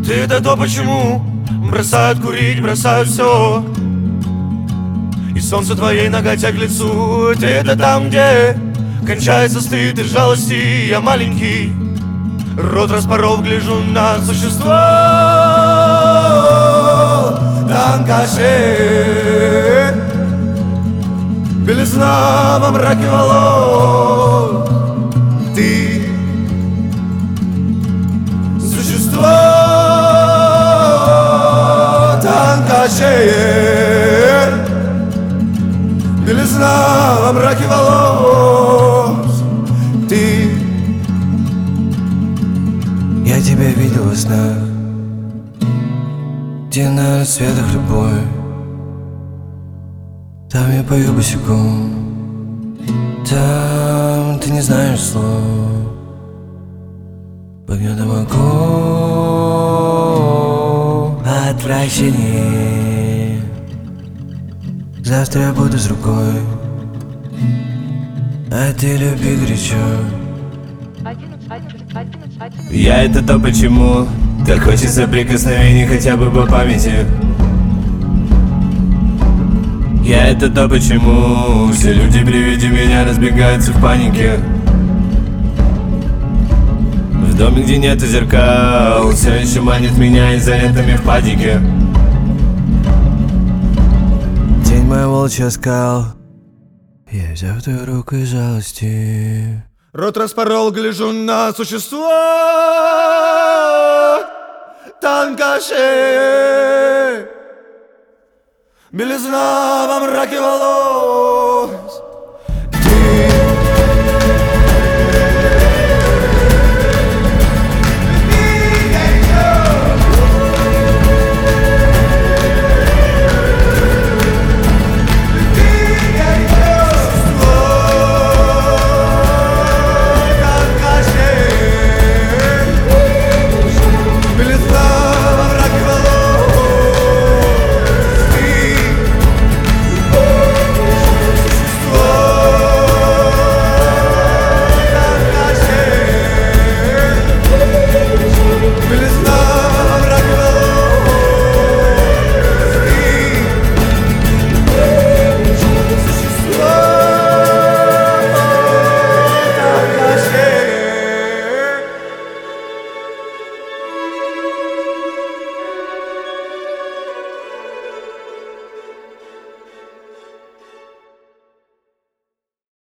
Ты это то, почему бросают курить, бросают все. И солнце твоей ноготя к лицу. Ты это там, где кончается стыд и жалости. Я маленький, рот распорол, гляжу на существо. Танкаши, белизна во мраке волос. Ты существо. Танкаши, белизна во мраке волос. Ты. Я тебя видел во снах, где на рассветах любой. Там я пою босиком, там ты не знаешь слов. Под гнетом оков отвращение. Завтра я буду с рукой, а ты люби горячо. Я это то, почему так хочется прикосновений хотя бы по памяти. Я это то, почему все люди при виде меня разбегаются в панике. В доме, где нету зеркал, все еще манит меня изолентами в падике. День мой волчий оскал, я взял твою руку из жалости. Рот распорол, гляжу на существо. Танкаши, белизна во мраке волос.